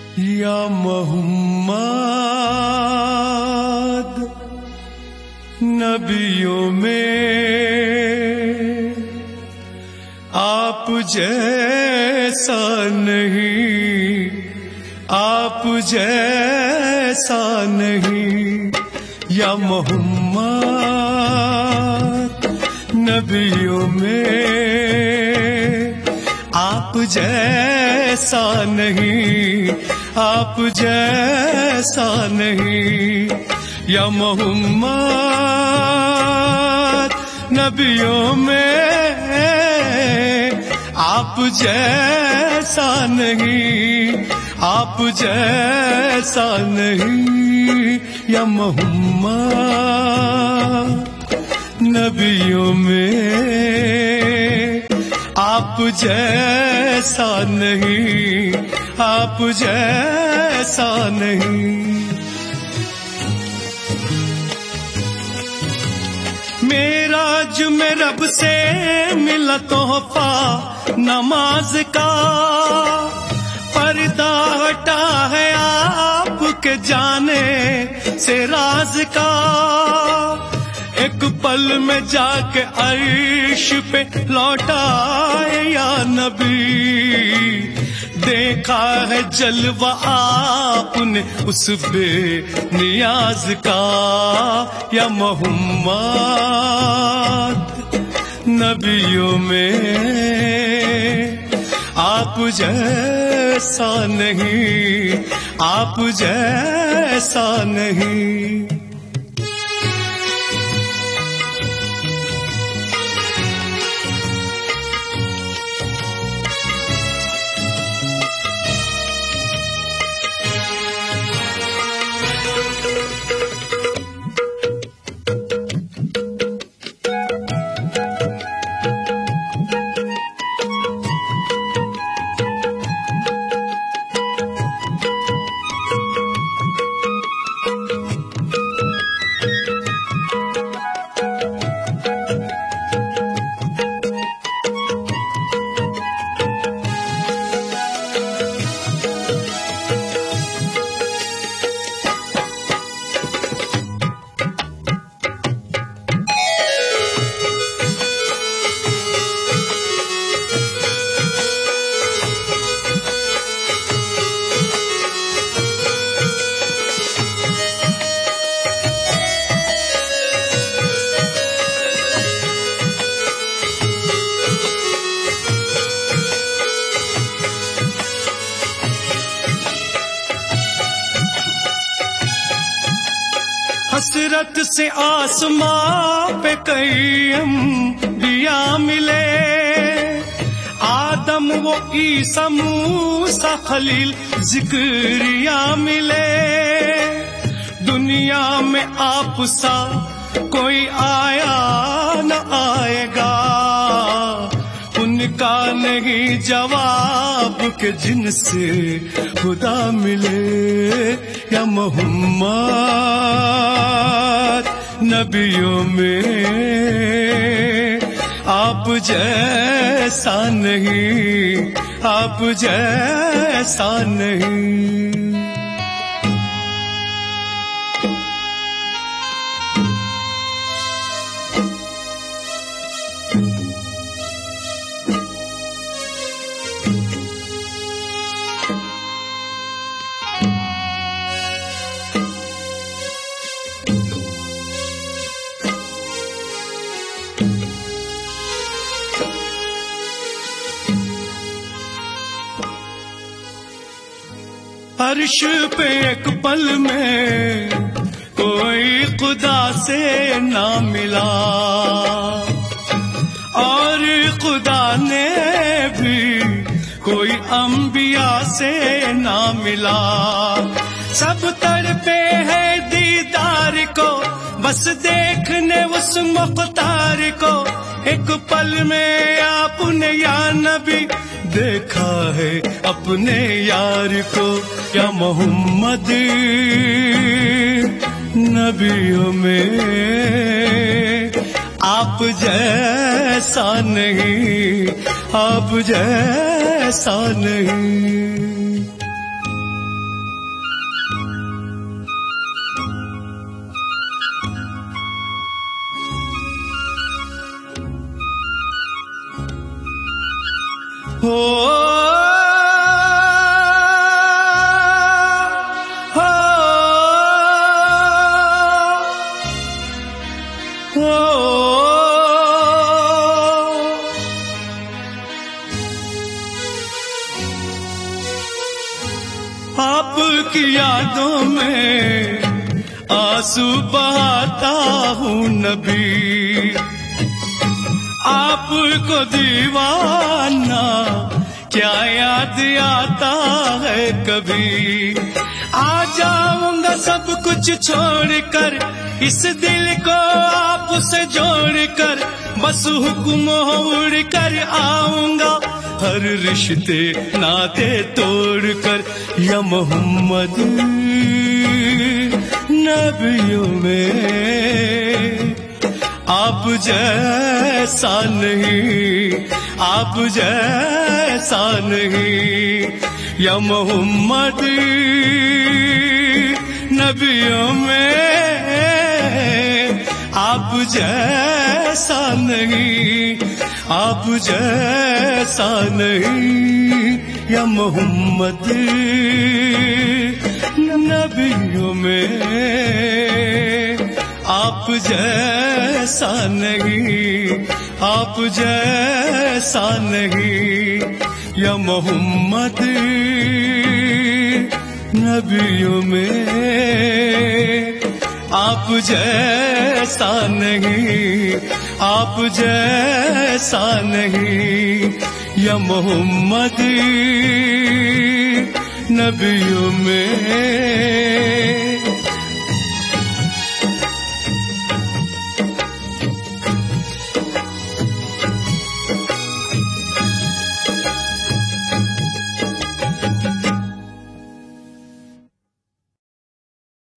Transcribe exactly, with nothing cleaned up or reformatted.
یا محمد نبیوں میں آپ جیسا نہیں، آپ جیسا نہیں، یا محمد نبیوں میں آپ جیسا نہیں، آپ جیسا نہیں، یا محمد نبیوں میں آپ جیسا نہیں، آپ جیسا نہیں، یا محمد نبیوں میں آپ جیسا نہیں، آپ جیسا نہیں۔ معراج میں رب سے ملا تحفہ نماز کا، پردہ ہٹا ہے آپ کے جانے سے راز کا، ایک پل میں جا کے عرش پہ لوٹا یا نبی، دیکھا ہے جلوہ آپ نے اس بے نیاز کا، یا محمد نبیوں میں آپ جیسا نہیں، آپ جیسا نہیں۔ حسرت سے آسماں پہ کئی انبیاء ملے، آدم و عیسیٰ موسیٰ خلیل ذکریا ملے، دنیا میں آپ سا کوئی آیا نہ آئے گا، ان کا نہیں جواب کہ جن سے خدا ملے، یا محمد نبیوں میں آپ جیسا نہیں، آپ جیسا نہیں۔ عرش پہ ایک پل میں کوئی خدا سے نہ ملا، اور خدا نے بھی کوئی انبیاء سے نہ ملا، سب تڑپے ہیں دیدار کو، بس دیکھنے اس مختار کو، ایک پل میں آپ نے یا نبی دیکھا ہے اپنے یار کو، یا محمد نبیوں میں آپ جیسا نہیں، آپ جیسا نہیں۔ ہو آپ کی یادوں میں آنسو بہاتا ہوں نبی، آپ کو دیوانہ کیا یاد آتا ہے کبھی؟ آ جاؤں گا سب کچھ چھوڑ کر، اس دل کو آپ سے جوڑ کر، بس حکم اڑ کر آؤں گا، ہر رشتے ناطے توڑ کر، یا محمد نبیوں میں آپ جیسا نہیں، آپ جیسا نہیں، یا محمد نبیوں میں آپ جیسا نہیں، آپ جیسا نہیں، یا محمد نبیوں میں آپ جیسا نہیں، آپ جیسا نہیں، یا محمد نبیوں میں آپ جیسا نہیں، آپ جیسا نہیں، یا محمد نبیوں میں